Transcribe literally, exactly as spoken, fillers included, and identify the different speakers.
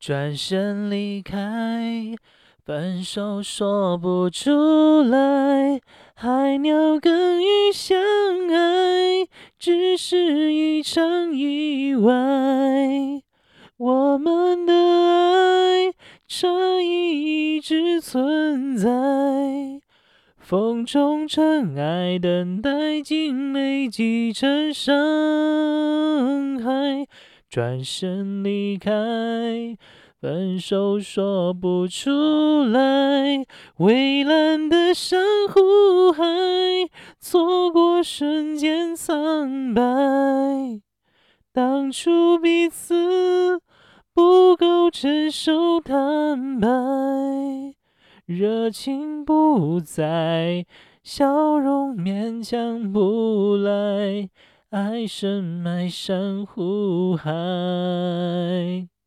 Speaker 1: 转身离开，分手说不出来，海鸟跟鱼相爱，只是一场意外。我们的爱差异一直存在，风中尘埃等待竟累积成伤害，转身离开，分手说不出来，蔚蓝的珊瑚海，错过瞬间苍白，当初彼此不够成熟坦白，热情不在，笑容勉强不来，爱深埋珊瑚海。